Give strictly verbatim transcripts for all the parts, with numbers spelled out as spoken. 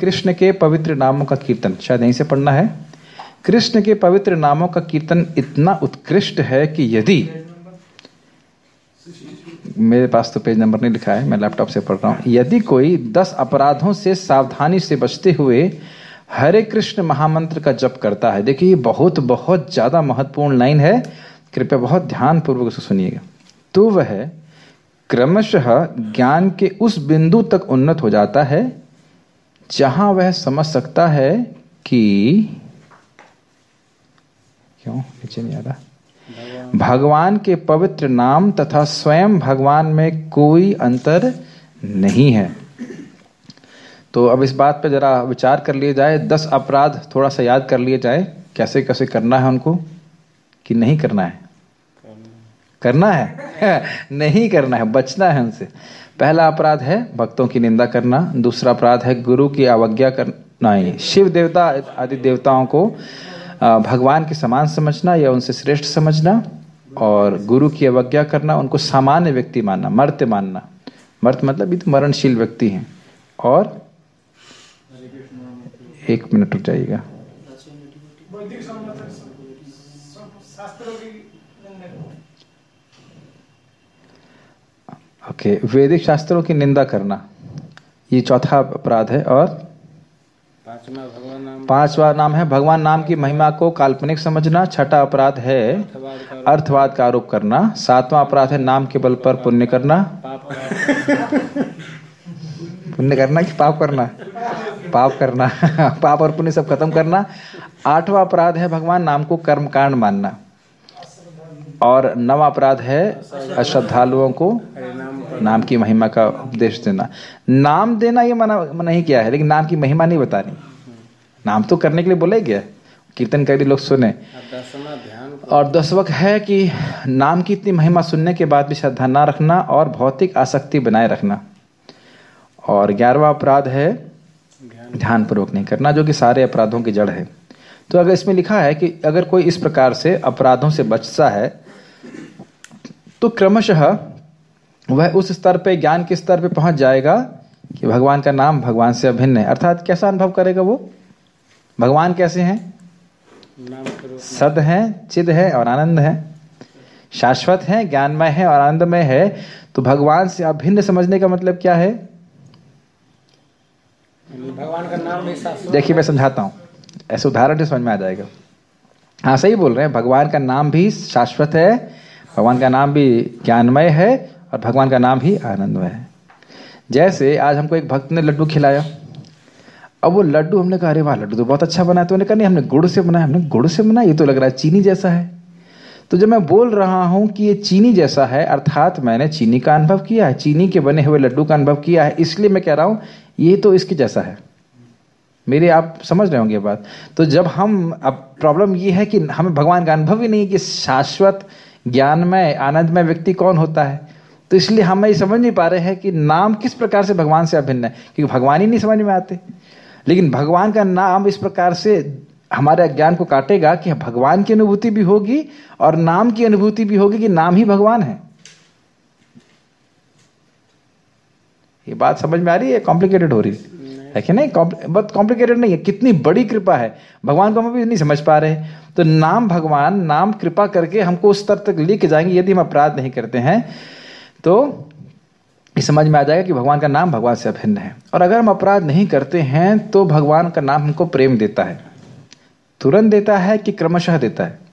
कृष्ण के पवित्र नामों का कीर्तन, शायद यहीं से पढ़ना है। कृष्ण के पवित्र नामों का कीर्तन इतना उत्कृष्ट है कि यदि, मेरे पास तो पेज नंबर नहीं लिखा है, मैं लैपटॉप से पढ़ रहा हूं, यदि कोई दस अपराधों से सावधानी से बचते हुए हरे कृष्ण महामंत्र का जप करता है। देखिए ये बहुत बहुत ज्यादा महत्वपूर्ण लाइन है, कृपया बहुत ध्यान पूर्वक उसे सुनिएगा। तो वह क्रमशः ज्ञान के उस बिंदु तक उन्नत हो जाता है जहां वह समझ सकता है कि, क्यों नीचे नहीं आ रहा, भगवान के पवित्र नाम तथा स्वयं भगवान में कोई अंतर नहीं है। तो अब इस बात पे जरा विचार कर लिए जाए, दस अपराध थोड़ा सा याद कर लिए जाए, कैसे कैसे करना है उनको, कि नहीं करना है, करना है नहीं करना है, बचना है उनसे। पहला अपराध है भक्तों की निंदा करना, दूसरा अपराध है गुरु की अवज्ञा करना, ही शिव देवता आदि देवताओं को भगवान के समान समझना या उनसे श्रेष्ठ समझना, और गुरु की अवज्ञा करना, उनको सामान्य व्यक्ति मानना, मर्त्य मानना। मर्त्य मतलब ये तो मरणशील व्यक्ति हैं। और एक मिनट रुक जाइएगा, ओके okay, वैदिक शास्त्रों की निंदा करना, ये चौथा अपराध है। और पांचवा भगवान नाम पांचवा नाम है भगवान नाम की महिमा को काल्पनिक समझना। छठा अपराध है अर्थवाद का आरोप करना। सातवां अपराध है नाम के बल पर पुण्य करना। पुण्य करना कि पाप करना? पाप करना पाप और पुण्य सब खत्म करना। आठवां अपराध है भगवान नाम को कर्म कांड मानना। और नवा अपराध है अश्रद्धालुओं को नाम की महिमा का उपदेश देना। नाम देना ये मना नहीं किया है, लेकिन नाम की महिमा नहीं बतानी। नाम तो करने के लिए बोला ही गया, कीर्तन कर लोग सुने। और दसवक है कि नाम की इतनी महिमा सुनने के बाद भी श्रद्धा ना रखना और भौतिक आसक्ति बनाए रखना। और ग्यारहवा अपराध है ध्यान पूर्वक नहीं करना, जो कि सारे अपराधों की जड़ है। तो अगर इसमें लिखा है कि अगर कोई इस प्रकार से अपराधों से बचता है तो क्रमशः वह उस स्तर पे, ज्ञान के स्तर पे पहुंच जाएगा कि भगवान का नाम भगवान से अभिन्न है। अर्थात कैसा अनुभव करेगा वो? भगवान कैसे हैं? सद हैं, चिद है और आनंद है, शाश्वत है, ज्ञानमय है और आनंदमय है। तो भगवान से अभिन्न समझने का मतलब क्या है? भगवान का नाम भी शाश्वत। देखिए मैं समझाता हूं, ऐसे उदाहरण से समझ में आ जाएगा। हाँ सही बोल रहे हैं, भगवान का नाम भी शाश्वत है, भगवान का नाम भी ज्ञानमय है और भगवान का नाम ही आनंदमय है। जैसे आज हमको एक भक्त ने लड्डू खिलाया, अब वो लड्डू हमने कहा अरे वाह लड्डू तो बहुत अच्छा बना है, तो उन्होंने कहा नहीं हमने गुड़ से बनाया। हमने गुड़ से बनाया, ये तो लग रहा है चीनी जैसा है। तो जब मैं बोल रहा हूं कि ये चीनी जैसा है, अर्थात मैंने चीनी का अनुभव किया है, चीनी के बने हुए लड्डू का अनुभव किया है, इसलिए मैं कह रहा हूं ये तो इसके जैसा है। मेरे आप समझ रहे होंगे बात। तो जब हम, अब प्रॉब्लम ये है कि हमें भगवान का अनुभव ही नहीं कि शाश्वत ज्ञानमय आनंदमय व्यक्ति कौन होता है, तो इसलिए हम ये समझ नहीं पा रहे हैं कि नाम किस प्रकार से भगवान से अभिन्न है, क्योंकि भगवान ही नहीं समझ में आते। लेकिन भगवान का नाम इस प्रकार से हमारे अज्ञान को काटेगा कि भगवान की अनुभूति भी होगी और नाम की अनुभूति भी होगी कि नाम ही भगवान है। ये बात समझ में आ रही है? कॉम्प्लिकेटेड हो रही है कि नहीं? बहुत कॉम्प्लिकेटेड नहीं है, कितनी बड़ी कृपा है, भगवान को हम भी नहीं समझ पा रहे। तो नाम भगवान, नाम कृपा करके हमको उस स्तर तक लेके जाएंगे। यदि हम अपराध नहीं करते हैं तो ये समझ में आ जाएगा कि भगवान का नाम भगवान से अभिन्न है। और अगर हम अपराध नहीं करते हैं तो भगवान का नाम हमको प्रेम देता है। तुरंत देता है कि क्रमशः देता है?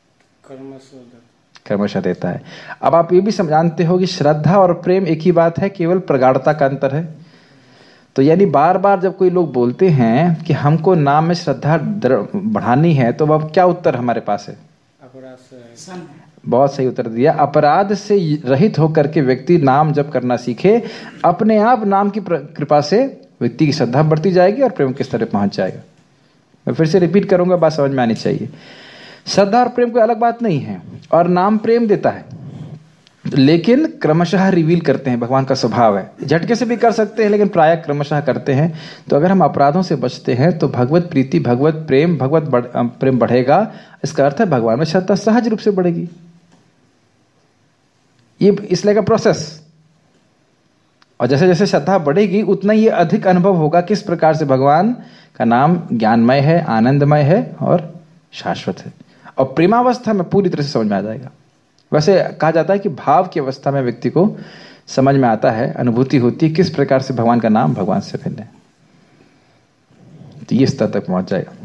क्रमशः देता है। अब आप ये भी जानते हो कि श्रद्धा और प्रेम एक ही बात है, केवल प्रगाढ़ता का अंतर है। तो यानी बार बार जब कोई लोग बोलते हैं कि हमको नाम में श्रद्धा बढ़ानी है, तो अब क्या उत्तर हमारे पास है? बहुत सही उत्तर दिया। अपराध से रहित होकर के व्यक्ति नाम जप करना सीखे, अपने आप नाम की कृपा से व्यक्ति की श्रद्धा बढ़ती जाएगी और प्रेम के स्तर पर पहुंच जाएगा। मैं फिर से रिपीट करूंगा, बात समझ में आनी चाहिए। श्रद्धा और प्रेम कोई अलग बात नहीं है, और नाम प्रेम देता है, लेकिन क्रमशः रिवील करते हैं। भगवान का स्वभाव है, झटके से भी कर सकते हैं लेकिन प्रायः क्रमशः करते हैं। तो अगर हम अपराधों से बचते हैं तो भगवत प्रीति, भगवत प्रेम, भगवत बढ़, प्रेम बढ़ेगा। इसका अर्थ है भगवान में श्रद्धा सहज रूप से बढ़ेगी। ये इसलिए का प्रोसेस, और जैसे जैसे श्रद्धा बढ़ेगी उतना ये अधिक अनुभव होगा किस प्रकार से भगवान का नाम ज्ञानमय है, आनंदमय है और शाश्वत है। और प्रेमावस्था में पूरी तरह से समझ में आ जाएगा। वैसे कहा जाता है कि भाव की अवस्था में व्यक्ति को समझ में आता है, अनुभूति होती है किस प्रकार से भगवान का नाम भगवान से भिन्न है, तो ये स्तर तक पहुंच जाएगा।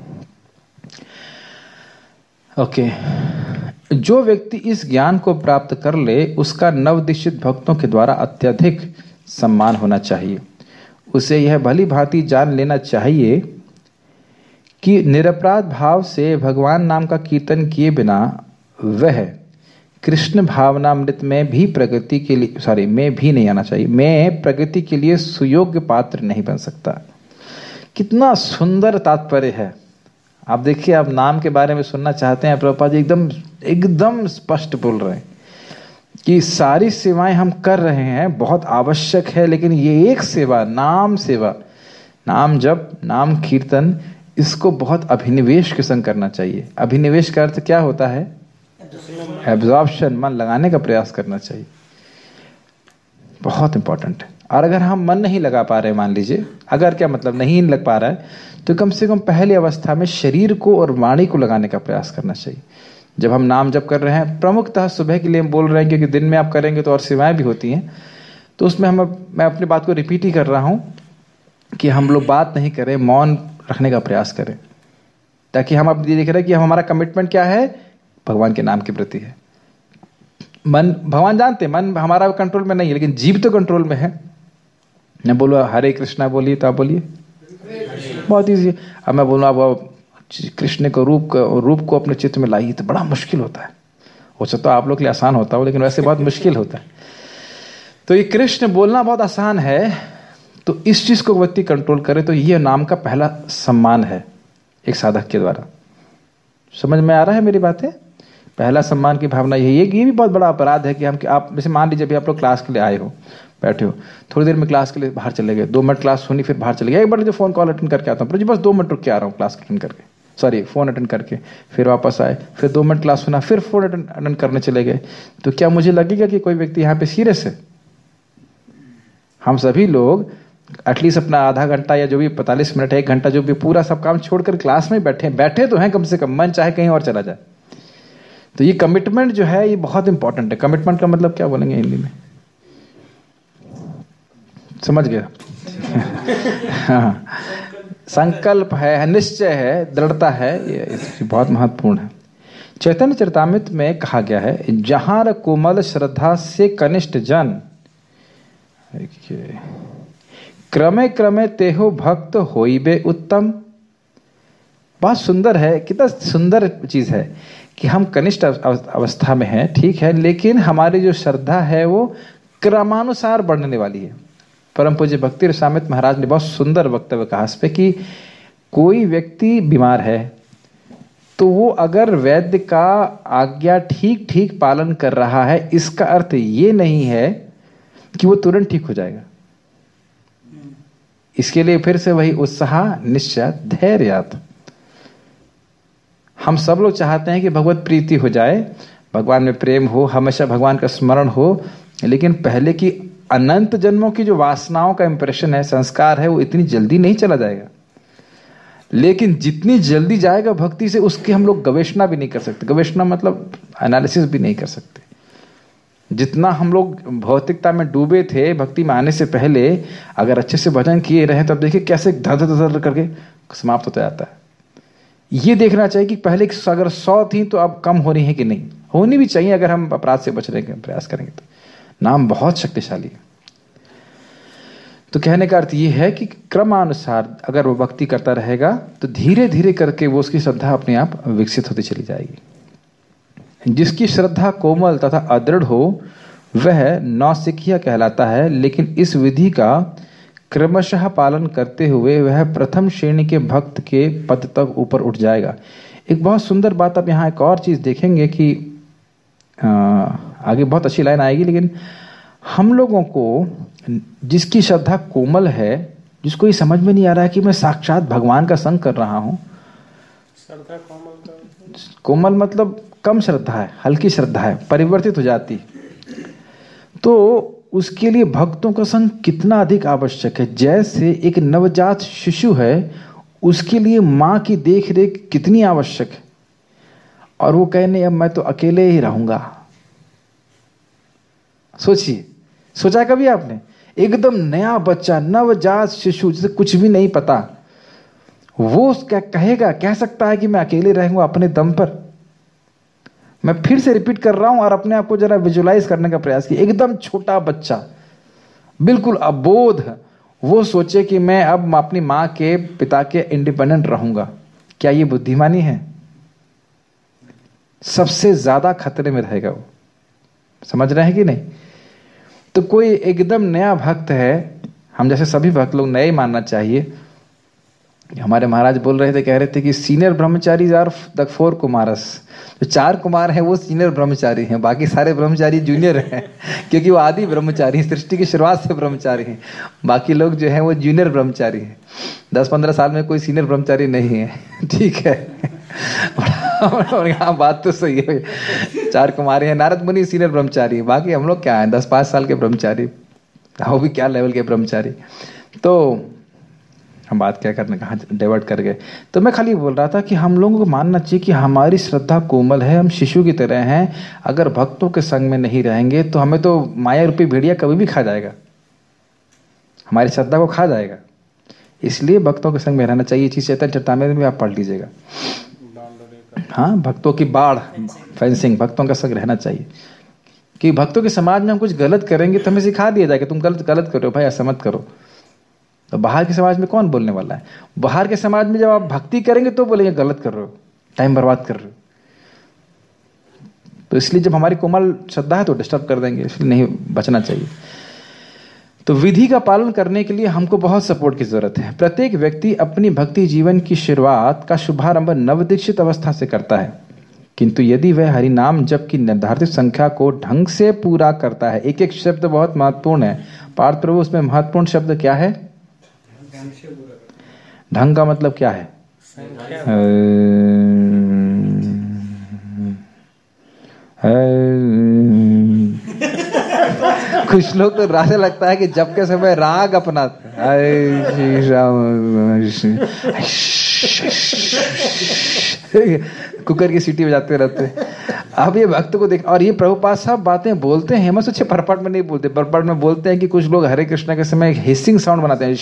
ओके, जो व्यक्ति इस ज्ञान को प्राप्त कर ले उसका नवदीक्षित भक्तों के द्वारा अत्यधिक सम्मान होना चाहिए। उसे यह भली भांति जान लेना चाहिए कि निरपराध भाव से भगवान नाम का कीर्तन किए बिना वह कृष्ण भावनामृत में भी प्रगति के लिए सॉरी में भी नहीं आना चाहिए मैं प्रगति के लिए सुयोग्य पात्र नहीं बन सकता। कितना सुंदर तात्पर्य है। आप देखिए, आप नाम के बारे में सुनना चाहते हैं, प्रभुपाद जी एकदम एकदम स्पष्ट बोल रहे हैं कि सारी सेवाएं हम कर रहे हैं, बहुत आवश्यक है, लेकिन ये एक सेवा, नाम सेवा, नाम जप, नाम कीर्तन, इसको बहुत अभिनिवेश के संग करना चाहिए। अभिनिवेश का अर्थ क्या होता है? एब्जॉर्प्शन, मन लगाने का प्रयास करना चाहिए। बहुत इंपॉर्टेंट है। और अगर हम मन नहीं लगा पा रहे, मान लीजिए, अगर क्या मतलब नहीं लग पा रहा है, तो कम से कम पहली अवस्था में शरीर को और वाणी को लगाने का प्रयास करना चाहिए। जब हम नाम जप कर रहे हैं, प्रमुखतः सुबह के लिए हम बोल रहे हैं, क्योंकि दिन में आप करेंगे तो और सेवाएं भी होती हैं, तो उसमें हम मैं अपनी बात को रिपीट ही कर रहा हूं कि हम लोग बात नहीं करें, मौन रखने का प्रयास करें, ताकि हम अब ये देख रहे हैं कि हम हमारा कमिटमेंट क्या है, भगवान के नाम के प्रति है। मन भगवान जानते हैं, मन हमारा कंट्रोल में नहीं है, लेकिन जीव तो कंट्रोल में है। मैं बोलूँ हरे कृष्णा बोलिए तो आप बोलिए, बहुत ईजी। अब मैं बोलूँ आप कृष्ण को रूप को रूप को अपने चित्त में लाइए, तो बड़ा मुश्किल होता है। हो सकता है आप लोग के लिए आसान होता हो, लेकिन वैसे बहुत मुश्किल होता है। तो ये कृष्ण बोलना बहुत आसान है, तो इस चीज को व्यक्ति कंट्रोल करे, तो ये नाम का पहला सम्मान है एक साधक के द्वारा। समझ में आ रहा है मेरी बातें? पहला सम्मान की भावना यही है। ये भी बहुत बड़ा अपराध है कि हम आप जैसे मान लीजिए अभी आप लोग क्लास के लिए आए हो, बैठे हो, थोड़ी देर में क्लास के लिए बाहर चले गए, दो मिनट क्लास सुनी, फिर बाहर चले गए। एक बार जो फोन कॉल अटेंड करके आता हूँ, बस दो मिनट रुक के आ रहा हूँ क्लास अटेंड करके, सॉरी फोन अटेंड करके, फिर वापस आए, फिर दो मिनट क्लास सुना, फिर फोन अटेंड करने चले गए, तो क्या मुझे लगेगा कि कोई व्यक्ति यहाँ पे सीरियस है? हम सभी लोग एटलीस्ट अपना आधा घंटा या जो भी पैंतालीस मिनट है, एक घंटा, जो भी पूरा सब काम छोड़कर क्लास में बैठे बैठे तो हैं कम से कम, मन चाहे कहीं और चला जाए। तो ये कमिटमेंट जो है ये बहुत इंपॉर्टेंट है। कमिटमेंट का मतलब क्या बोलेंगे हिंदी में? समझ गया? हाँ, संकल्प है, निश्चय है, दृढ़ता है, ये बहुत महत्वपूर्ण है। चैतन्य चरितामृत में कहा गया है, जहां कोमल श्रद्धा से कनिष्ठ जन क्रमे क्रमे तेहो भक्त होइबे उत्तम। बहुत सुंदर है, कितना सुंदर चीज है कि हम कनिष्ठ अवस्था में हैं, ठीक है, लेकिन हमारी जो श्रद्धा है वो क्रमानुसार बढ़ने वाली है। परम पूज्य भक्ति रसामृत महाराज ने बहुत सुंदर वक्तव्य कहा इस पे कि कोई व्यक्ति बीमार है तो वो अगर वैद्य का आज्ञा ठीक ठीक पालन कर रहा है, इसका अर्थ ये नहीं है कि वो तुरंत ठीक हो जाएगा। इसके लिए फिर से वही उत्साह, निश्चय, धैर्य। हम सब लोग चाहते हैं कि भगवत प्रीति हो जाए, भगवान में प्रेम हो, हमेशा भगवान का स्मरण हो, लेकिन पहले की अनंत जन्मों की जो वासनाओं का इंप्रेशन है, संस्कार है, वो इतनी जल्दी नहीं चला जाएगा। लेकिन जितनी जल्दी जाएगा भक्ति से, उसकी हम लोग गवेषणा भी नहीं कर सकते। गवेषणा मतलब एनालिसिस भी नहीं कर सकते। जितना हम लोग भौतिकता में डूबे थे भक्ति में आने से पहले, अगर अच्छे से भजन किए रहे तो अब देखिए कैसे धर धर धर करके समाप्त होता जाता है। ये देखना चाहिए कि पहले अगर सौ थी तो अब कम हो रही है कि नहीं। होनी भी चाहिए अगर हम अपराध से बचने का प्रयास करेंगे तो। नाम बहुत शक्तिशाली है। तो कहने का अर्थ ये है कि क्रमानुसार अगर वो भक्ति करता रहेगा तो धीरे धीरे करके वो उसकी श्रद्धा अपने आप विकसित होती चली जाएगी। जिसकी श्रद्धा कोमल तथा अदृढ़ हो वह नौसिखिया कहलाता है, लेकिन इस विधि का क्रमशः पालन करते हुए वह प्रथम श्रेणी के भक्त के पद तक ऊपर उठ जाएगा। एक बहुत सुंदर बात आप यहाँ एक और चीज देखेंगे कि आ, आगे बहुत अच्छी लाइन आएगी, लेकिन हम लोगों को जिसकी श्रद्धा कोमल है, जिसको ये समझ में नहीं आ रहा है कि मैं साक्षात भगवान का संग कर रहा हूं। श्रद्धा कोमल, कोमल मतलब कम श्रद्धा है, हल्की श्रद्धा है, परिवर्तित हो जाती। तो उसके लिए भक्तों का संग कितना अधिक आवश्यक है। जैसे एक नवजात शिशु है, उसके लिए माँ की देख रेख कितनी आवश्यक है, और वो कहने अब मैं तो अकेले ही रहूंगा। सोचिए, सोचा कभी आपने? एकदम नया बच्चा, नवजात शिशु, जिसे कुछ भी नहीं पता, वो क्या कहेगा, कह सकता है कि मैं अकेले रहूंगा अपने दम पर। मैं फिर से रिपीट कर रहा हूं और अपने आप को जरा विजुलाइज करने का प्रयास किया। एकदम छोटा बच्चा, बिल्कुल अबोध, वो सोचे कि मैं अब अपनी माँ के, पिता के इंडिपेंडेंट रहूंगा। क्या ये बुद्धिमानी है? सबसे ज्यादा खतरे में रहेगा वो। समझ रहे हैं कि नहीं? तो कोई एकदम नया भक्त है, हम जैसे सभी भक्त लोग नए मानना चाहिए। हमारे महाराज बोल रहे थे, कह रहे थे कि senior Brahmachari are the four Kumaras. जो चार कुमार हैं वो सीनियर ब्रह्मचारी हैं, बाकी सारे ब्रह्मचारी जूनियर हैं, क्योंकि वो आदि ब्रह्मचारी, सृष्टि की शुरुआत से ब्रह्मचारी हैं। बाकी लोग जो हैं वो जूनियर ब्रह्मचारी हैं। दस पंद्रह साल में कोई सीनियर ब्रह्मचारी नहीं है, ठीक है। और यहाँ बात तो सही है, चार कुमारी हैं, नारद मुनि सीनियर ब्रह्मचारी, बाकी हम लोग क्या है, दस पाँच साल के ब्रह्मचारी, वो भी क्या लेवल के ब्रह्मचारी। तो हम बात क्या करने, कहाँ डाइवर्ट कर गए। तो मैं खाली बोल रहा था कि हम लोगों को मानना चाहिए कि हमारी श्रद्धा कोमल है, हम शिशु की तरह हैं। अगर भक्तों के संग में नहीं रहेंगे तो हमें तो माया रूपी भेड़िया कभी भी खा जाएगा, हमारी श्रद्धा को खा जाएगा। इसलिए भक्तों के संग में रहना चाहिए। चीज चैतन्य चरितामृत में आप पढ़ लीजिएगा। हाँ, भक्तों की बाढ़, फेंसिंग, भक्तों का संग रहना चाहिए। कि भक्तों के समाज में हम कुछ गलत करेंगे तो हमें सिखा दिया जाएगा, तुम गलत गलत करो भाई, ऐसा मत करो। तो बाहर के समाज में कौन बोलने वाला है? बाहर के समाज में जब आप भक्ति करेंगे तो बोलेंगे गलत कर रहे हो, टाइम बर्बाद कर रहे हो। तो इसलिए जब हमारी कोमल श्रद्धा है तो डिस्टर्ब कर देंगे, इसलिए नहीं, बचना चाहिए। तो विधि का पालन करने के लिए हमको बहुत सपोर्ट की जरूरत है। प्रत्येक व्यक्ति अपनी भक्ति जीवन की शुरुआत का शुभारंभ नवदीक्षित अवस्था से करता है, किंतु यदि वह हरिनाम जप की निर्धारित संख्या को ढंग से पूरा करता है। एक एक शब्द बहुत महत्वपूर्ण है पार्थ प्रभु, उसमें महत्वपूर्ण शब्द क्या है? ढंग का मतलब क्या है? कुछ लोग तो राजा लगता है कि जब के समय राग अपनाते, कुकर की सीटी बजाते रहते। अब ये भक्त को देख, और ये प्रभुपाद साहब बातें बोलते हैं, मत सोचिए परपट में नहीं बोलते। परपट में बोलते हैं कि कुछ लोग हरे कृष्णा के समय हिसिंग साउंड बनाते हैं,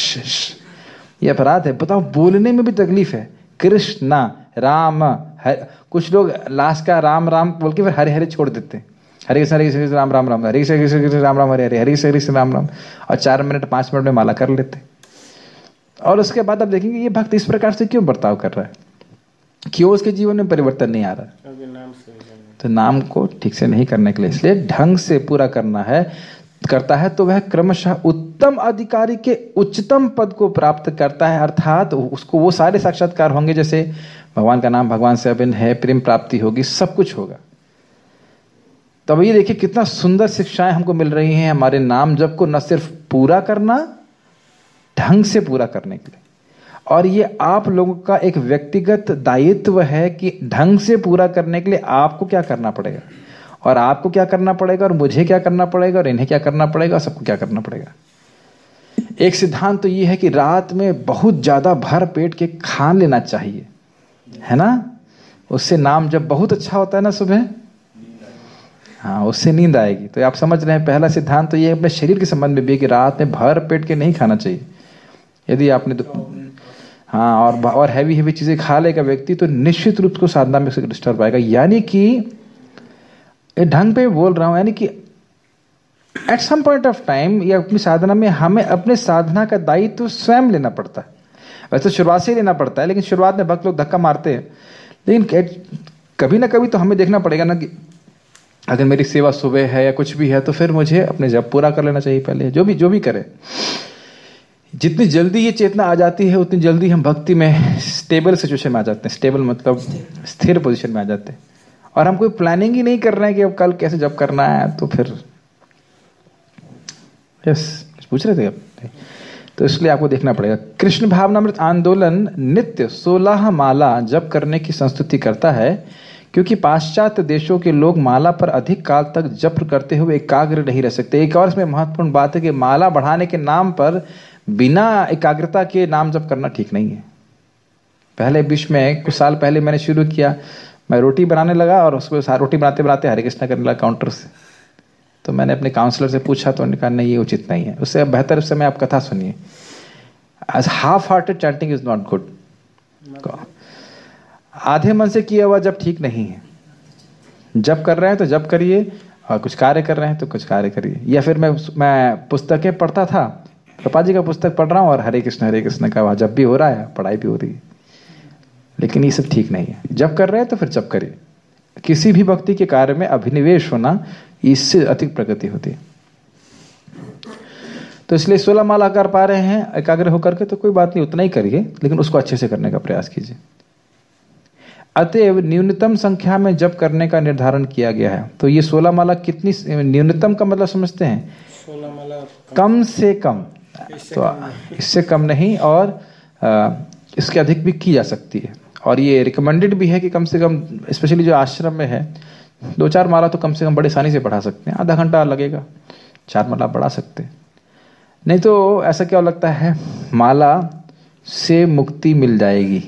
ये अपराध है। बताओ, बोलने में भी तकलीफ है। कृष्णा, राम, कुछ लोग लास्ट का राम राम बोल के फिर हरे हरे छोड़ देते हैं। हरे कृष्ण हरे कृष्ण राम राम राम, हरे कृष्ण कृष्ण कृष्ण राम राम हरे हरे, हरे कृष्ण कृष्ण राम राम, और चार मिनट पांच मिनट में माला कर लेते। और उसके बाद आप देखेंगे ये भक्त इस प्रकार से क्यों बर्ताव कर रहा है, क्यों उसके जीवन में परिवर्तन नहीं आ रहा? तो नाम को ठीक से नहीं करने के लिए, इसलिए ढंग से पूरा करना है, करता है तो वह क्रमशः उत्तम अधिकारी के उच्चतम पद को प्राप्त करता है। अर्थात उसको वो सारे साक्षात्कार होंगे, जैसे भगवान का नाम भगवान से अभिन्न है, प्रेम प्राप्ति होगी, सब कुछ होगा। तब ये देखिए कितना सुंदर शिक्षाएं हमको मिल रही हैं हमारे नाम जप को न सिर्फ पूरा करना, ढंग से पूरा करने के लिए। और ये आप लोगों का एक व्यक्तिगत दायित्व है कि ढंग से पूरा करने के लिए आपको क्या करना पड़ेगा, और आपको क्या करना पड़ेगा, और मुझे क्या करना पड़ेगा, और इन्हें क्या करना पड़ेगा, सबको क्या करना पड़ेगा। एक सिद्धांत तो ये है कि रात में बहुत ज्यादा भर पेट के खा लेना चाहिए, है ना, उससे नाम जब बहुत अच्छा होता है ना सुबह, हाँ, उससे नींद आएगी। तो आप समझ रहे हैं, पहला सिद्धांत तो ये अपने शरीर के संबंध में भी कि रात में भर पेट के नहीं खाना चाहिए। यदि आपने तो हाँ और और हैवी हैवी चीजें खा लेगा व्यक्ति तो निश्चित रूप से साधना में डिस्टर्ब आएगा। यानी कि ढंग पे बोल रहा हूं, यानी कि at some point of time या अपनी साधना में हमें अपने साधना का दायित्व तो स्वयं लेना पड़ता है। वैसे शुरुआत से ही लेना पड़ता है, लेकिन शुरुआत में भक्त लोग धक्का मारते हैं। लेकिन कभी ना कभी तो हमें देखना पड़ेगा ना कि अगर मेरी सेवा सुबह है या कुछ भी है तो फिर मुझे अपने जप पूरा कर लेना चाहिए पहले। जो भी जो भी करे, जितनी जल्दी ये चेतना आ जाती है उतनी जल्दी हम भक्ति में स्टेबल सिचुएशन में आ जाते हैं। स्टेबल मतलब स्थिर पोजीशन में आ जाते हैं। और हम कोई प्लानिंग ही नहीं कर रहे हैं कि अब कल कैसे जप करना है, तो फिर यस पूछ रहे थे आप, तो इसलिए आपको देखना पड़ेगा। कृष्ण भावनामृत आंदोलन नित्य सोलह माला जप करने की संस्तुति करता है, क्योंकि पाश्चात्य देशों के लोग माला पर अधिक काल तक जप करते हुए एकाग्र नहीं रह सकते। एक और इसमें महत्वपूर्ण बात है कि माला बढ़ाने के नाम पर बिना एकाग्रता के नाम जप करना ठीक नहीं है। पहले बीच में कुछ साल पहले मैंने शुरू किया, मैं रोटी बनाने लगा और उसको रोटी बनाते बनाते हरे कृष्णा करने लगा काउंटर से। तो मैंने अपने काउंसलर से पूछा तो उन्होंने कहा नहीं ये उचित नहीं है, उससे बेहतर उस समय आप कथा सुनिए। As half hearted chanting is not good. आधे मन से किया हुआ जब ठीक नहीं है। जब कर रहे हैं तो जब करिए, और कुछ कार्य कर रहे हैं तो कुछ कार्य करिए। या फिर मैं मैं पुस्तकें पढ़ता था, प्रभुपाद जी का पुस्तक पढ़ रहा हूँ और हरे कृष्ण हरे कृष्ण का जब भी हो रहा है, पढ़ाई भी हो रही है, लेकिन ये सब ठीक नहीं है। जब कर रहे हैं तो फिर जब करिए। किसी भी भक्ति के कार्य में अभिनिवेश होना, इससे अधिक प्रगति होती है। तो इसलिए सोलह माला कर पा रहे हैं एकाग्र होकर के तो कोई बात नहीं, उतना ही करिए, लेकिन उसको अच्छे से करने का प्रयास कीजिए। अतएव न्यूनतम संख्या में जप करने का निर्धारण किया गया है। तो ये सोलह माला कितनी, न्यूनतम का मतलब समझते हैं? सोलह माला कम से कम, तो इससे कम नहीं, और आ, इसके अधिक भी की जा सकती है। और ये रिकमेंडेड भी है कि कम से कम, स्पेशली जो आश्रम में है, दो चार माला तो कम से कम बड़े आसानी से बढ़ा सकते हैं। आधा घंटा लगेगा, चार माला बढ़ा सकते हैं। नहीं तो ऐसा क्या लगता है, माला से मुक्ति मिल जाएगी।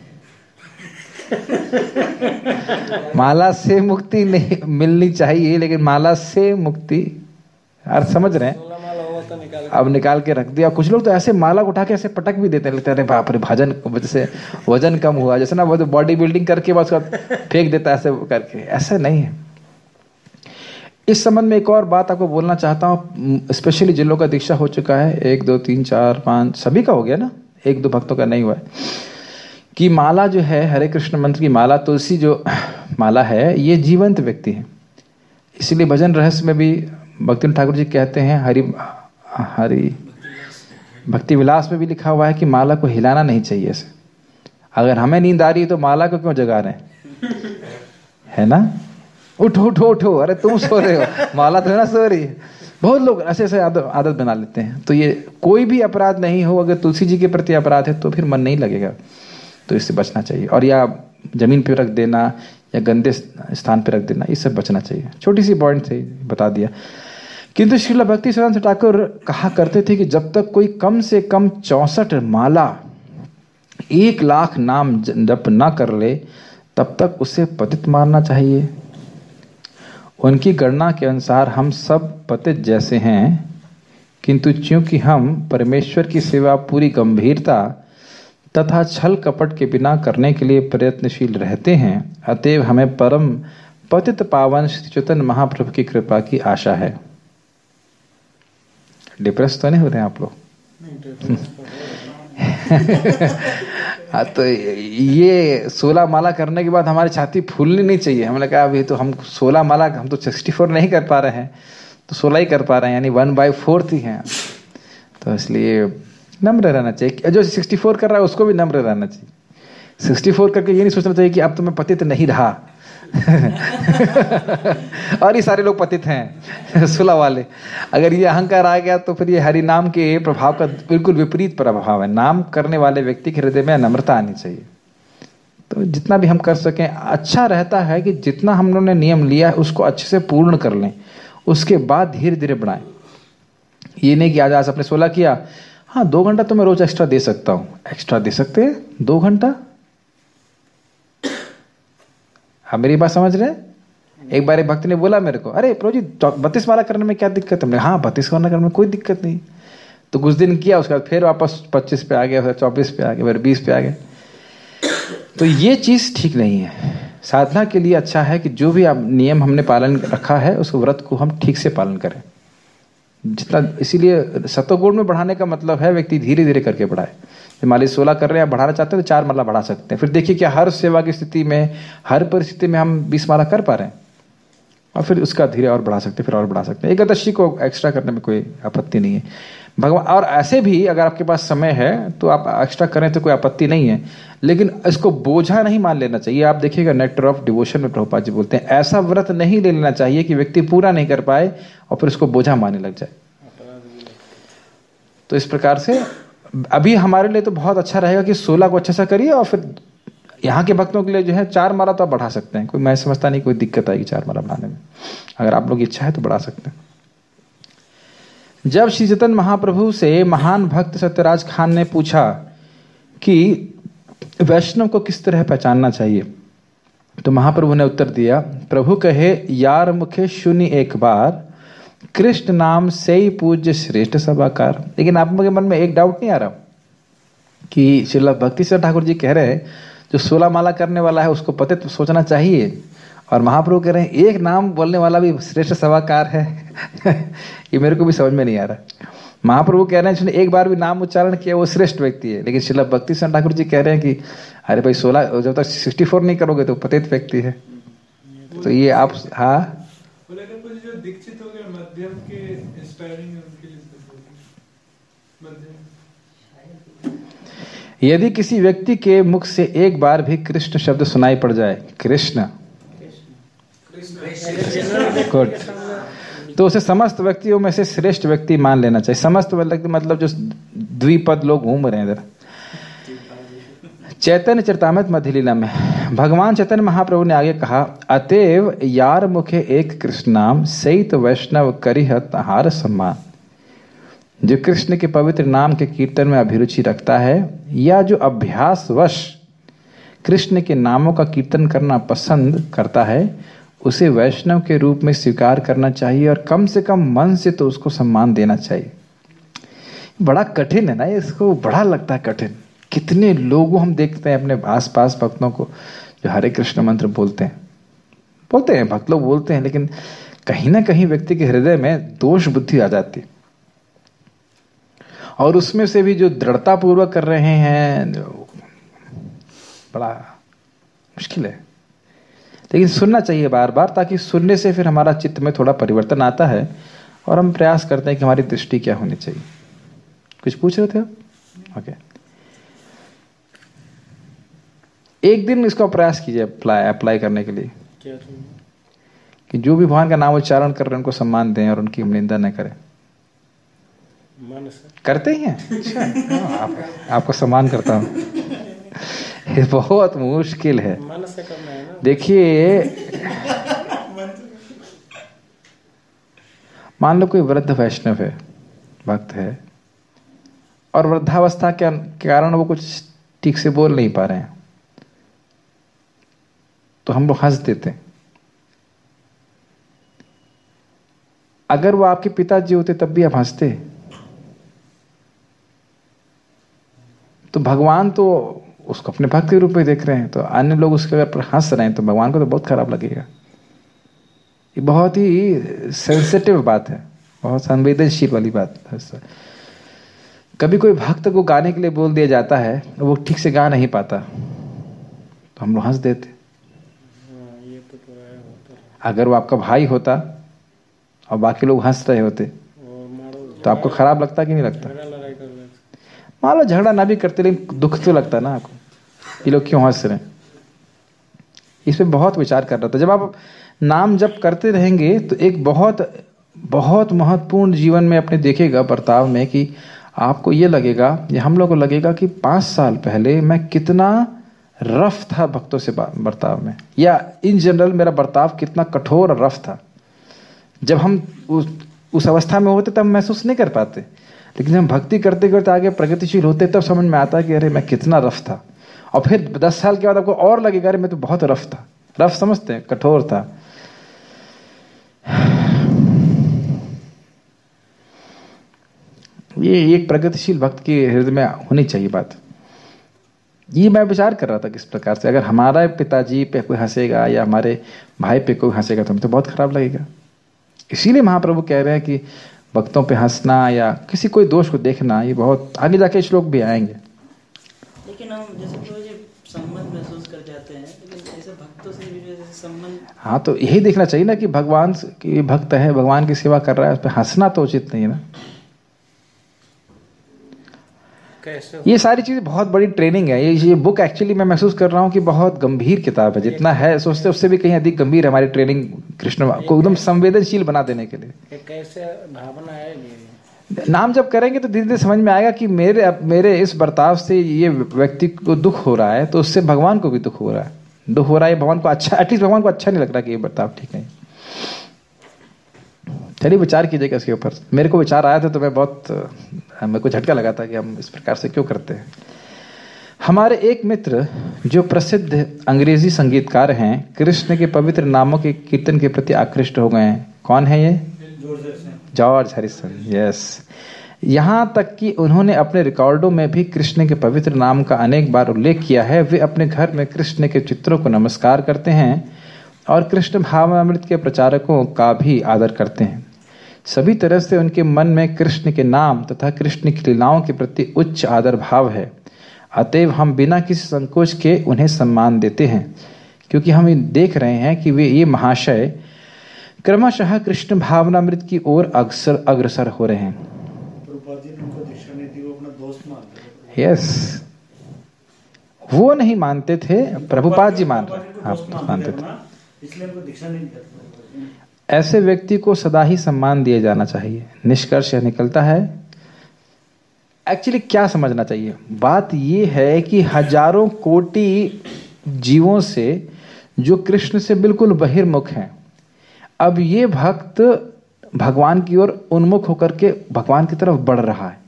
माला से मुक्ति नहीं मिलनी चाहिए, लेकिन माला से मुक्ति, अर्थ समझ रहे हैं? अब निकाल के रख दिया। कुछ लोग तो ऐसे माला उठा के ऐसे पटक भी देते हैं, लगता है अरे बाप रे भाजन वजह से वजन कम हुआ, जैसे ना वो तो बॉडी बिल्डिंग करके बस फेंक देता है ऐसे करके। ऐसा नहीं है। इस संबंध में एक और बात आपको बोलना चाहता हूँ, स्पेशली जिन लोगों का दीक्षा हो चुका है, एक दो तीन चार पाँच सभी का हो गया ना, एक दो भक्तों का नहीं हुआ है, कि माला जो है हरे कृष्ण मंत्र की माला, तुलसी जो माला है, ये जीवंत व्यक्ति है। इसीलिए भजन रहस्य में भी भक्ति ठाकुर जी कहते हैं, हरि हरि भक्ति विलास में भी लिखा हुआ है कि माला को हिलाना नहीं चाहिए ऐसे। अगर हमें नींद आ रही है तो माला को क्यों जगा रहे हैं, है ना? उठो उठो उठो, अरे तुम सो रहे हो, माला तो है ना सो रही है। बहुत लोग ऐसे ऐसे आदत बना लेते हैं। तो ये कोई भी अपराध नहीं हो, अगर तुलसी जी के प्रति अपराध है तो फिर मन नहीं लगेगा, तो इससे बचना चाहिए। और या जमीन पे रख देना या गंदे स्थान पे रख देना, इससे बचना चाहिए। छोटी सी पॉइंट थी, बता दिया। किंतु श्रील भक्ति सिद्धांत ठाकुर कहा करते थे कि जब तक कोई कम से कम चौसठ माला एक लाख नाम जप न कर ले, तब तक उसे पतित मानना चाहिए। उनकी गणना के अनुसार हम सब पतित जैसे हैं, किंतु चूंकि हम परमेश्वर की सेवा पूरी गंभीरता तथा छल कपट के बिना करने के लिए प्रयत्नशील रहते हैं, अतएव हमें परम पतित पावन श्री चैतन्य महाप्रभु की कृपा की आशा है। डिप्रेस तो नहीं हो रहे हैं आप लोग? हाँ, तो ये सोलह माला करने के बाद हमारी छाती फूलनी नहीं चाहिए। हमने कहा अभी तो हम सोलह माला, हम तो सिक्सटी फोर नहीं कर पा रहे हैं, तो सोलह ही कर पा रहे हैं, यानी वन बाई फोर्थ ही हैं। तो इसलिए नम्र रहना चाहिए। जो सिक्सटी फोर कर रहा है उसको भी नम्र रहना चाहिए। सिक्सटी फोर करके ये नहीं सोचना चाहिए कि अब तो मैं पतित नहीं रहा। और ये सारे लोग पतित हैं सोलह वाले। अगर ये अहंकार आ गया तो फिर ये हरि नाम के प्रभाव का बिल्कुल विपरीत प्रभाव है। नाम करने वाले व्यक्ति के हृदय में नम्रता आनी चाहिए। तो जितना भी हम कर सकें, अच्छा रहता है कि जितना हम लोगों ने नियम लिया है उसको अच्छे से पूर्ण कर लें, उसके बाद धीरे धीरे बढ़ाएं। ये नहीं कि आज आज अपने सोलह किया, हाँ दो घंटा तो मैं रोज एक्स्ट्रा दे सकता हूँ। एक्स्ट्रा दे सकते हैं दो घंटा? हाँ, मेरी बात समझ रहे हैं? एक बार एक भक्त ने बोला मेरे को, अरे प्रभु जी बत्तीस माला करने में क्या दिक्कत है? हाँ, बत्तीस माला करने में कोई दिक्कत नहीं। तो कुछ दिन किया, उसके बाद फिर वापस पच्चीस पे आ गया, फिर चौबीस पे आ गया, फिर बीस पे आ गया। तो ये चीज ठीक नहीं है। साधना के लिए अच्छा है कि जो भी आप नियम हमने पालन रखा है, उस व्रत को हम ठीक से पालन करें जितना। इसीलिए सतोगुण में बढ़ाने का मतलब है व्यक्ति धीरे धीरे करके बढ़ाए। मान लीजिए सोलह कर रहे हैं, आप बढ़ाना चाहते हैं तो चार माला बढ़ा सकते हैं। फिर देखिए क्या हर सेवा की स्थिति में, हर परिस्थिति में हम बीस माला कर पा रहे हैं, और फिर उसका धीरे और बढ़ा सकते हैं, फिर और बढ़ा सकते हैं। एकादशी को एक्स्ट्रा करने में कोई आपत्ति नहीं है भगवान। और ऐसे भी अगर आपके पास समय है तो आप एक्स्ट्रा करें तो कोई आपत्ति नहीं है, लेकिन इसको बोझा नहीं मान लेना चाहिए। आप देखिएगा नेक्टर ऑफ डिवोशन में प्रभुपाद जी बोलते हैं, ऐसा व्रत नहीं ले लेना चाहिए कि व्यक्ति पूरा नहीं कर पाए और फिर उसको बोझा मानने लग जाए। तो इस प्रकार से अभी हमारे लिए तो बहुत अच्छा रहेगा कि सोलह को अच्छे से करिए और फिर यहाँ के भक्तों के लिए जो है चार माला तो आप बढ़ा सकते हैं, कोई मैं समझता नहीं कोई दिक्कत आएगी चार माला बढ़ाने में, अगर आप लोग की इच्छा है तो बढ़ा सकते हैं। जब श्री चैतन्य महाप्रभु से महान भक्त सत्यराज खान ने पूछा कि वैष्णव को किस तरह पहचानना चाहिए, तो महाप्रभु ने उत्तर दिया, प्रभु कहे यार मुखे सुनी एक बार, कृष्ण नाम से ही पूज्य श्रेष्ठ सभाकार। लेकिन आप लोगों के मन में एक डाउट नहीं आ रहा कि श्रील भक्ति सिंह ठाकुर जी कह रहे हैं जो सोलह माला करने वाला है उसको पते तो सोचना चाहिए, और महाप्रभु कह रहे हैं एक नाम बोलने वाला भी श्रेष्ठ सभाकार है। ये मेरे को भी समझ में नहीं आ रहा। महाप्रभु कह रहे हैं जिसने एक बार भी नाम उच्चारण किया वो श्रेष्ठ व्यक्ति है, लेकिन श्रील भक्ति सिंह ठाकुर जी कह रहे हैं कि अरे भाई सोलह जब तक सिक्सटी फोर नहीं करोगे तो पतित व्यक्ति है। तो ये आप हाँ जो दीक्षित हो गए मध्यम के इंस्पायरिंग उनके लिए यदि किसी व्यक्ति के मुख से एक बार भी कृष्ण शब्द सुनाई पड़ जाए, कृष्ण गुड, तो उसे समस्त व्यक्तियों में से श्रेष्ठ व्यक्ति मान लेना चाहिए। समस्त व्यक्ति मतलब जो द्विपद लोग घूम रहे हैं इधर। चैतन्य चरितामृत मध्य लीला में भगवान चैतन्य महाप्रभु ने आगे कहा, अतएव यार मुखे एक कृष्ण नाम सहित वैष्णव करिहत हार सम्मान। जो कृष्ण के पवित्र नाम के कीर्तन में अभिरुचि रखता है या जो अभ्यासवश कृष्ण के नामों का कीर्तन करना पसंद करता है, उसे वैष्णव के रूप में स्वीकार करना चाहिए और कम से कम मन से तो उसको सम्मान देना चाहिए। बड़ा कठिन है ना, इसको बड़ा लगता है कठिन। कितने लोगों हम देखते हैं अपने आस पास भक्तों को जो हरे कृष्ण मंत्र बोलते हैं बोलते हैं भक्त लोग बोलते हैं, लेकिन कहीं ना कहीं व्यक्ति के हृदय में दोष बुद्धि आ जाती है, और उसमें से भी जो दृढ़ता पूर्वक कर रहे हैं बड़ा मुश्किल है। लेकिन सुनना चाहिए बार बार, ताकि सुनने से फिर हमारा चित्त में थोड़ा परिवर्तन आता है और हम प्रयास करते हैं कि हमारी दृष्टि क्या होनी चाहिए। कुछ पूछ रहे थे आप? ओके, एक दिन इसका प्रयास कीजिए अप्लाई अप्लाई करने के लिए क्या कि जो भी भगवान का नाम उच्चारण कर रहे हैं उनको सम्मान दें और उनकी निंदा न करें। मन से करते ही हैं? अच्छा, हाँ, आप, आपको सम्मान करता हूँ। ये बहुत मुश्किल है। मन से करना है ना। देखिए, मान लो कोई वृद्ध वैष्णव है, भक्त है, और वृद्धावस्था के कारण वो कुछ ठीक से बोल नहीं पा रहे हैं, तो हम लोग हंस देते हैं। अगर वो आपके पिताजी होते तब भी आप हंसते। तो भगवान तो उसको अपने भक्त के रूप में देख रहे हैं, तो अन्य लोग उसके अगर हंस रहे हैं तो भगवान को तो बहुत खराब लगेगा। ये बहुत ही सेंसिटिव बात है, बहुत संवेदनशील वाली बात है। कभी कोई भक्त को गाने के लिए बोल दिया जाता है, वो ठीक से गा नहीं पाता, तो हम लोग हंस देते। ये तो पूरा होता है। अगर वो आपका भाई होता और बाकी लोग हंस रहे होते तो आपको खराब लगता कि नहीं लगता? मान लो झगड़ा ना भी करते, लेकिन दुख तो लगता ना आपको, ये लोग क्यों हंस रहे हैं। इस पे बहुत विचार कर रहा था। जब आप नाम जप करते रहेंगे तो एक बहुत बहुत महत्वपूर्ण जीवन में अपने देखेगा बर्ताव में कि आपको ये लगेगा, ये हम लोग को लगेगा कि पाँच साल पहले मैं कितना रफ था भक्तों से बर्ताव में, या इन जनरल मेरा बर्ताव कितना कठोर और रफ था। जब हम उस, उस अवस्था में होते तब महसूस नहीं कर पाते, लेकिन जब भक्ति करते करते आगे प्रगतिशील होते तब समझ में आता है कि अरे मैं कितना रफ था। और फिर दस साल के बाद आपको और लगेगा अरे मैं तो बहुत रफ था। रफ समझते हैं, कठोर था। ये एक प्रगतिशील भक्त के हृदय में होनी चाहिए बात। ये मैं विचार कर रहा था किस प्रकार से अगर हमारा पिताजी पे कोई हंसेगा या हमारे भाई पे कोई हंसेगा तो हमें तो बहुत खराब लगेगा। इसीलिए महाप्रभु कह रहे हैं कि भक्तों पे हंसना या किसी कोई दोष को देखना, ये बहुत आगे जाके श्लोक भी आएंगे। लेकिन हम जैसे कोई संबंध महसूस कर जाते हैं, लेकिन ऐसे भक्तों से भी जैसे संबंध। हाँ, तो यही देखना चाहिए ना कि भगवान की भक्त है, भगवान की सेवा कर रहा है, उस पर हंसना तो उचित नहीं है ना। कैसे ये सारी चीजें बहुत बड़ी ट्रेनिंग है। ये ये बुक एक्चुअली मैं महसूस कर रहा हूँ कि बहुत गंभीर किताब है। जितना है सोचते उससे भी कहीं अधिक गंभीर है हमारी ट्रेनिंग कृष्ण को एकदम संवेदनशील बना देने के लिए। कैसे भावना आएगी? नाम जब करेंगे तो धीरे धीरे समझ में आएगा कि मेरे मेरे इस बर्ताव से ये व्यक्ति को दुख हो रहा है, तो उससे भगवान को भी दुख हो रहा है। दुख हो रहा है भगवान को अच्छा, एटलीस्ट भगवान को अच्छा नहीं लग रहा कि ये बर्ताव ठीक नहीं। चलिए विचार कीजिएगा इसके ऊपर। मेरे को विचार आया था तो मैं बहुत मेरे को झटका लगा था कि हम इस प्रकार से क्यों करते हैं। हमारे एक मित्र जो प्रसिद्ध अंग्रेजी संगीतकार हैं, कृष्ण के पवित्र नामों के कीर्तन के प्रति आकृष्ट हो गए हैं। कौन है ये? George Harrison. यस। यहाँ तक कि उन्होंने अपने रिकॉर्डों में भी कृष्ण के पवित्र नाम का अनेक बार उल्लेख किया है। वे अपने घर में कृष्ण के चित्रों को नमस्कार करते हैं और कृष्ण भावनामृत के प्रचारकों का भी आदर करते हैं। सभी तरह से उनके मन में कृष्ण के नाम तथा कृष्ण की लीलाओं के प्रति उच्च आदर भाव है। अतएव हम बिना किसी संकोच के उन्हें सम्मान देते हैं, क्योंकि हम देख रहे हैं कि वे ये महाशय क्रमशः कृष्ण भावनामृत की ओर अग्रसर अग्रसर हो रहे हैं। यस, वो नहीं मानते थे, प्रभुपाद जी मान रहे, आप मानते थे। ऐसे व्यक्ति को सदा ही सम्मान दिया जाना चाहिए। निष्कर्ष यह निकलता है, एक्चुअली क्या समझना चाहिए, बात ये है कि हजारों कोटि जीवों से जो कृष्ण से बिल्कुल बहिर्मुख हैं, अब ये भक्त भगवान की ओर उन्मुख होकर के भगवान की तरफ बढ़ रहा है।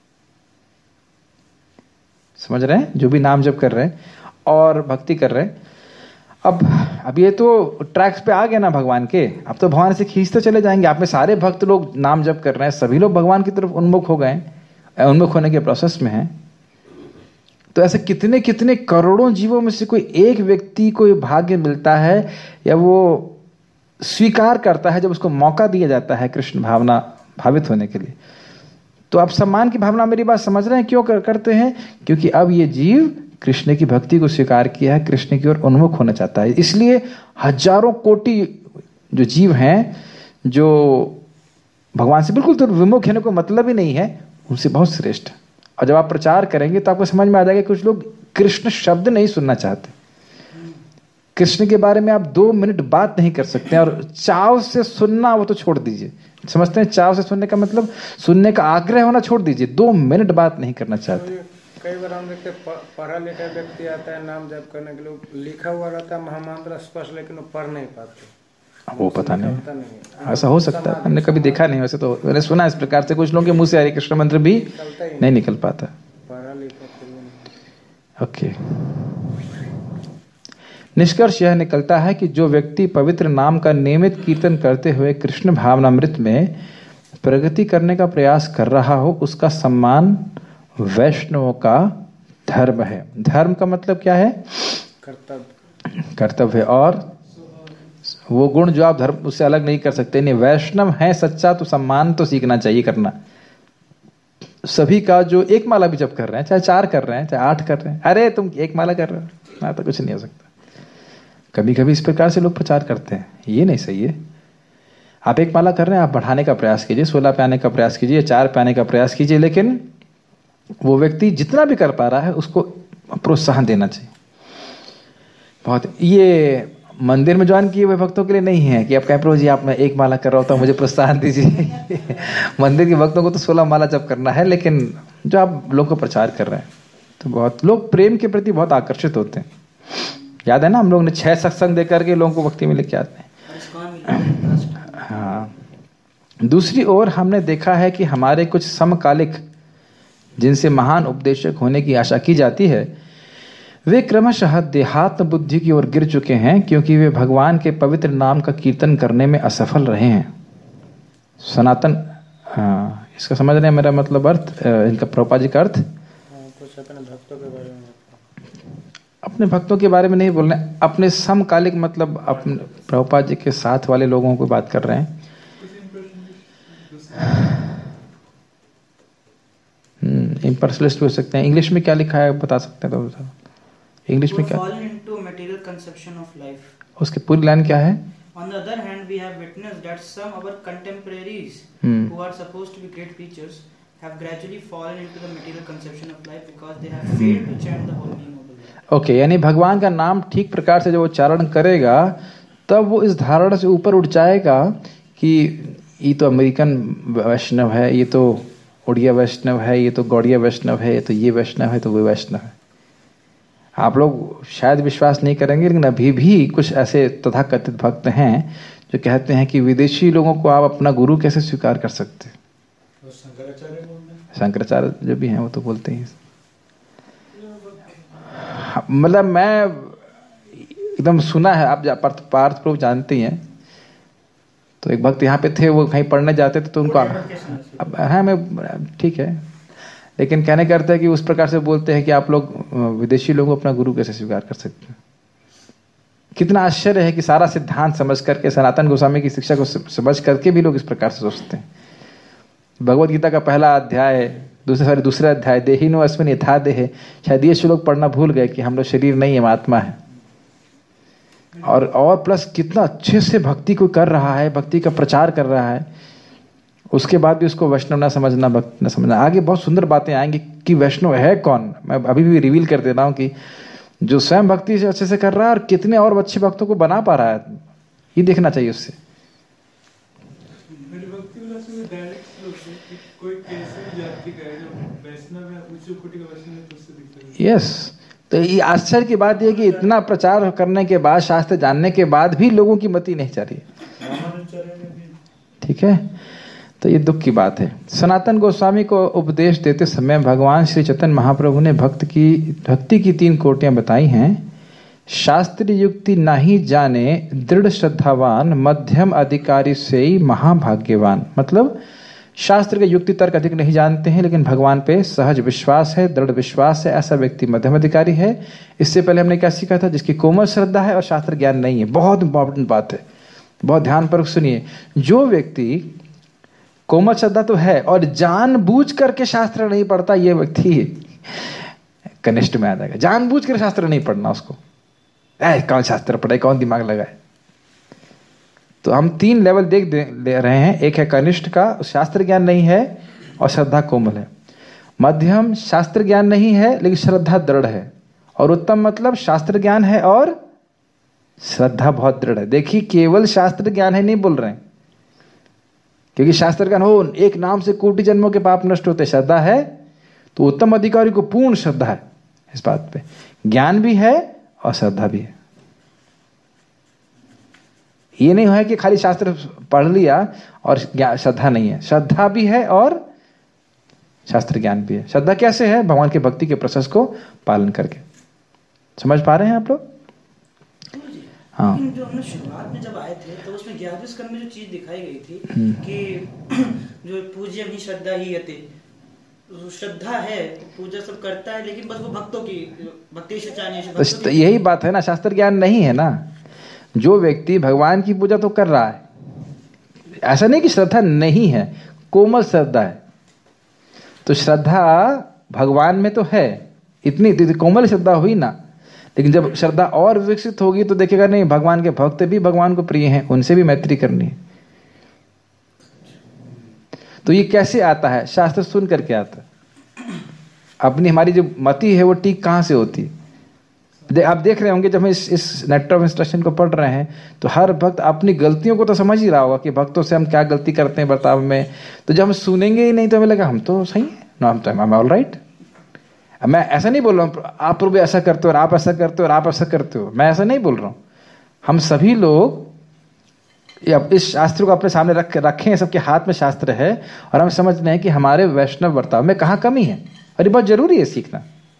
समझ रहे हैं? जो भी नाम जप कर रहे हैं और भक्ति कर रहे हैं, अब अब ये तो ट्रैक्स पे आ गए ना भगवान के, अब तो भगवान से खींचते चले जाएंगे। आप में सारे भक्त लोग नाम जप कर रहे हैं, सभी लोग भगवान की तरफ उन्मुख हो गए, उन्मुख होने के प्रोसेस में हैं। तो ऐसे कितने कितने करोड़ों जीवों में से कोई एक व्यक्ति को भाग्य मिलता है या वो स्वीकार करता है, जब उसको मौका दिया जाता है कृष्ण भावना भावित होने के लिए। तो आप सम्मान की भावना, मेरी बात समझ रहे हैं क्यों कर, करते हैं? क्योंकि अब ये जीव कृष्ण की भक्ति को स्वीकार किया है, कृष्ण की ओर उन्मुख होना चाहता है। इसलिए हजारों कोटि जो जीव हैं जो भगवान से बिल्कुल तो विमुख होने को मतलब ही नहीं है, उनसे बहुत श्रेष्ठ। और जब आप प्रचार करेंगे तो आपको समझ में आ जाएगा, कुछ लोग कृष्ण शब्द नहीं सुनना चाहते। कृष्ण के बारे में आप दो मिनट बात नहीं कर सकते, और चाव से सुनना वो तो छोड़ दीजिए। समझते हैं चाव से सुनने का मतलब सुनने का आग्रह होना छोड़ दीजिए, दो मिनट बात नहीं करना चाहते। कई बार हम देखते पढ़ा लिखा व्यक्ति आता है नाम जप करने के लिए, लिखा हुआ रहता है महामंत्र स्पष्ट, लेकिन वो पढ़ नहीं पाते। वो पता नहीं, नहीं। ऐसा हो सकता है, हमने कभी देखा नहीं। वैसे तो मैंने सुना इस प्रकार से कुछ लोगों के मुंह से हरे कृष्ण मंत्र भी नहीं निकल पाता। पढ़ा लिखा। ओके, निष्कर्ष यह निकलता है कि जो व्यक्ति पवित्र नाम का नियमित कीर्तन करते हुए कृष्ण भावनामृत में प्रगति करने का प्रयास कर रहा हो, उसका सम्मान वैष्णवों का धर्म है। धर्म का मतलब क्या है? कर्तव्य। कर्तव्य। और वो गुण जो आप धर्म उससे अलग नहीं कर सकते। नहीं, वैष्णव है सच्चा तो सम्मान तो सीखना चाहिए करना। सभी का जो एक माला भी जप कर रहे हैं, चाहे चार कर रहे हैं, चाहे आठ कर रहे हैं, अरे तुम एक माला कर रहे हो, ना तो कुछ नहीं हो सकता। कभी कभी इस प्रकार से लोग प्रचार करते हैं, ये नहीं सही है। आप एक माला कर रहे हैं, आप बढ़ाने का प्रयास कीजिए, सोलह पे आने का प्रयास कीजिए, चार पे आने का प्रयास कीजिए, लेकिन वो व्यक्ति जितना भी कर पा रहा है उसको प्रोत्साहन देना चाहिए। बहुत ये मंदिर में ज्वाइन किए हुए भक्तों के लिए नहीं है कि आप कहें प्रभु जी आप मैं एक माला कर रहा होता हूँ, मुझे प्रोत्साहन दीजिए। मंदिर के भक्तों को तो सोलह माला जप करना है, लेकिन जो आप लोगों को प्रचार कर रहे हैं तो बहुत लोग प्रेम के प्रति बहुत आकर्षित होते हैं। याद है ना, हम लोग ने छह सत्संग दे करके लोगों को भक्ति में लेके आते हैं। हाँ, दूसरी ओर हमने देखा है कि हमारे कुछ समकालिक जिनसे महान उपदेशक होने की आशा की जाती है, वे क्रमशः देहात्म बुद्धि की ओर गिर चुके हैं, क्योंकि वे भगवान के पवित्र नाम का कीर्तन करने में असफल रहे हैं। सनातन, हाँ, इसका समझ रहे हैं मेरा मतलब अर्थ, इनका प्रभुपाद जी का अर्थ? कुछ अपने भक्तों के बारे में, अपने भक्तों के बारे में नहीं बोल रहे, अपने समकालिक मतलब अपने प्रभुपाद जी के साथ वाले लोगों को बात कर रहे हैं। इम्पर्सनलिस्ट हो सकते हैं। इंग्लिश में क्या लिखा है बता सकते हैं तो? इंग्लिश में क्या? fallen into material conception of life. उसकी पूरी लाइन क्या है? On the other hand, we have witnessed that some of our contemporaries hmm. who are supposed to be great preachers have gradually fallen into the material conception of life because they have failed to chant the holy name of the Lord. Okay okay, यानी भगवान का नाम ठीक प्रकार से जब वो उच्चारण करेगा तब वो इस धारणा से ऊपर उठ जाएगा कि ये तो अमेरिकन वैष्णव है, ये तो उड़िया वैष्णव है, ये तो गौड़िया वैष्णव है, ये तो ये वैष्णव है, तो वो वैष्णव है। आप लोग शायद विश्वास नहीं करेंगे, लेकिन अभी भी कुछ ऐसे तथाकथित भक्त हैं जो कहते हैं कि विदेशी लोगों को आप अपना गुरु कैसे स्वीकार कर सकते हैं। शंकराचार्य जो भी हैं वो तो बोलते हैं। मतलब मैं एकदम सुना है, आप पार्थ पार्थ प्रभु जानते हैं, तो एक भक्त यहाँ पे थे, वो कहीं पढ़ने जाते थे तो उनको अब हाँ मैं ठीक है, लेकिन कहने का अर्थ है कि उस प्रकार से बोलते हैं कि आप लोग विदेशी लोगों को अपना गुरु कैसे स्वीकार कर सकते हैं। कितना आश्चर्य है कि सारा सिद्धांत समझ करके, सनातन गोस्वामी की शिक्षा को समझ करके भी लोग इस प्रकार से सोचते हैं। भगवत गीता का पहला अध्याय, दूसरे सॉरी दूसरा अध्याय, देहिनो अस्मिन् यथा देहे, शायद ये श्लोक पढ़ना भूल गए कि हम लोग शरीर नहीं है, आत्मा है। और और प्लस कितना अच्छे से भक्ति को कर रहा है, भक्ति का प्रचार कर रहा है, उसके बाद भी उसको वैष्णव ना समझना, भक्त न समझना। आगे बहुत सुंदर बातें आएंगी कि वैष्णव है कौन। मैं अभी भी रिवील कर देता हूँ कि जो स्वयं भक्ति से अच्छे से कर रहा है और कितने और अच्छे भक्तों को बना पा रहा है, ये देखना चाहिए उससे। Yes yes. तो ये आश्चर्य की बात यह कि इतना प्रचार करने के बाद, शास्त्र जानने के बाद भी लोगों की मति नहीं जा रही है। ठीक है, तो ये दुख की बात है। सनातन गोस्वामी को उपदेश देते समय भगवान श्री चैतन्य महाप्रभु ने भक्त की भक्ति की तीन कोटियां बताई हैं। शास्त्र युक्ति नहीं जाने दृढ़ श्रद्धावान, मध्यम अधिकारी से ही महाभाग्यवान। मतलब शास्त्र के युक्ति तर्क अधिक नहीं जानते हैं, लेकिन भगवान पे सहज विश्वास है, दृढ़ विश्वास है, ऐसा व्यक्ति मध्यम अधिकारी है। इससे पहले हमने क्या सीखा था, जिसकी कोमल श्रद्धा है और शास्त्र ज्ञान नहीं है। बहुत इंपॉर्टेंट बात है, बहुत ध्यानपूर्वक सुनिए। जो व्यक्ति कोमल श्रद्धा तो है और जानबूझ करके शास्त्र नहीं पढ़ता, ये व्यक्ति कनिष्ठ में आ जाएगा। जानबूझ कर शास्त्र नहीं पढ़ना उसको, ऐ कौन शास्त्र पढ़े, कौन दिमाग लगाए। तो हम तीन लेवल देख ले रहे हैं। एक है कनिष्ठ का, शास्त्र ज्ञान नहीं है और श्रद्धा कोमल है। मध्यम शास्त्र ज्ञान नहीं है लेकिन श्रद्धा दृढ़ है। और उत्तम मतलब शास्त्र ज्ञान है और श्रद्धा बहुत दृढ़ है। देखिए, केवल शास्त्र ज्ञान है नहीं बोल रहे हैं, क्योंकि शास्त्र ज्ञान हो एक नाम से कोटि जन्मों के पाप नष्ट होते। श्रद्धा है तो उत्तम अधिकारी को पूर्ण श्रद्धा है इस बात पे, ज्ञान भी है और श्रद्धा भी है। ये नहीं है कि खाली शास्त्र पढ़ लिया और श्रद्धा नहीं है। श्रद्धा भी है और शास्त्र ज्ञान भी है। श्रद्धा कैसे है? भगवान के भक्ति के प्रोसेस को पालन करके। समझ पा रहे हैं आप लोग? हाँ, जो हमने शुरुआत में जब आए थे तो उसमें ग्यारहवें स्कंद में जो चीज दिखाई गई थी कि जो पूज्य भी श्रद्धा ही है, श्रद्धा है, पूजा सब करता है, लेकिन बस वो भक्तों की भक्ति से चाहिए। तो यही बात है ना, शास्त्र ज्ञान नहीं है ना। जो व्यक्ति भगवान की पूजा तो कर रहा है, ऐसा नहीं कि श्रद्धा नहीं है, कोमल श्रद्धा है। तो श्रद्धा भगवान में तो है, इतनी कोमल श्रद्धा हुई ना। लेकिन जब श्रद्धा और विकसित होगी तो देखेगा नहीं, भगवान के भक्त भी भगवान को प्रिय हैं, उनसे भी मैत्री करनी है। तो ये कैसे आता है? शास्त्र सुन करके आता है। अपनी हमारी जो मति है वो ठीक कहां से होती है? आप देख रहे होंगे जब हम इस इस नेट ऑफ इंस्ट्रक्शन को पढ़ रहे हैं तो हर भक्त अपनी गलतियों को तो समझ ही रहा होगा कि भक्तों से हम क्या गलती करते हैं बर्ताव में। तो जब हम सुनेंगे ही नहीं तो हमें लगा हम तो सही है ना, हम तो हम ऑल राइट। मैं ऐसा नहीं बोल रहा हूँ आप भी ऐसा करते हो और आप ऐसा करते हो और आप ऐसा करते हो, मैं ऐसा नहीं बोल रहा हूँ। हम सभी लोग इस शास्त्र को अपने सामने रख रखे हैं, सबके हाथ में शास्त्र है और हम समझ रहे हैं कि हमारे वैष्णव बर्ताव में कहाँ कमी है। और ये बहुत जरूरी है सीखना।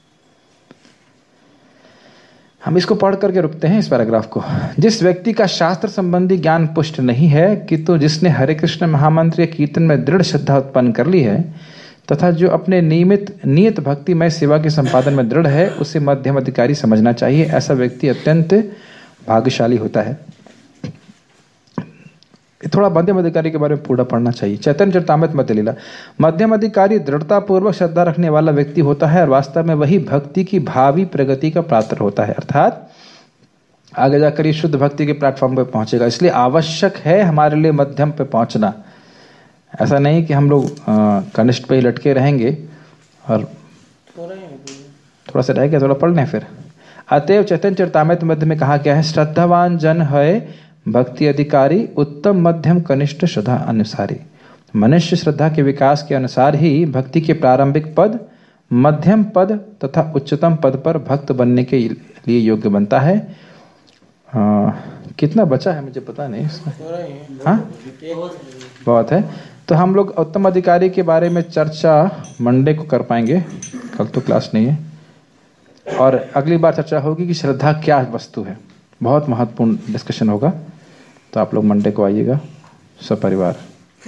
हम इसको पढ़ करके रुकते हैं इस पैराग्राफ को। जिस व्यक्ति का शास्त्र संबंधी ज्ञान पुष्ट नहीं है कि तो जिसने हरे कृष्ण महामंत्र या कीर्तन में दृढ़ श्रद्धा उत्पन्न कर ली है तथा जो अपने नियमित नियत भक्तिमय सेवा के संपादन में दृढ़ है, उसे मध्यम अधिकारी समझना चाहिए। ऐसा व्यक्ति अत्यंत भाग्यशाली होता है। थोड़ा मध्यम अधिकारी के बारे में पूरा पढ़ना चाहिए। चैतन्य चरितामृत मध्य लीला। मध्यम अधिकारी दृढ़ता पूर्वक श्रद्धा रखने वाला व्यक्ति होता है और वास्तव में वही भक्ति की भावी प्रगति का पात्र होता है, अर्थात आगे जाकर ये शुद्ध भक्ति के प्लेटफॉर्म पर पहुंचेगा। इसलिए आवश्यक है हमारे लिए मध्यम पे पहुंचना। ऐसा नहीं कि हम लोग कनिष्ठ पे ही लटके रहेंगे और थोड़ा सा रह गया, थोड़ा पढ़ लें फिर। अतएव चैतन्य चरितामृत मध्य में कहा गया है, श्रद्धावान जन है भक्ति अधिकारी, उत्तम मध्यम कनिष्ठ श्रद्धा अनुसारी। मनुष्य श्रद्धा के विकास के अनुसार ही भक्ति के प्रारंभिक पद, मध्यम पद तथा उच्चतम पद पर भक्त बनने के लिए योग्य बनता है। आ, कितना बचा है मुझे पता नहीं इसमें। हाँ, बहुत है। तो हम लोग उत्तम अधिकारी के बारे में चर्चा मंडे को कर पाएंगे, कल तो क्लास नहीं है। और अगली बार चर्चा होगी कि श्रद्धा क्या वस्तु है, बहुत महत्वपूर्ण डिस्कशन होगा। तो आप लोग मंडे को आइएगा सब परिवार।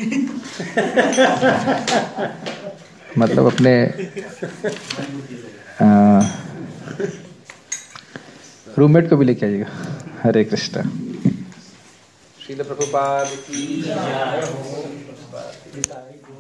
मतलब अपने रूममेट को भी लेके आइएगा। हरे कृष्णा। श्रील प्रभुपाद की जय।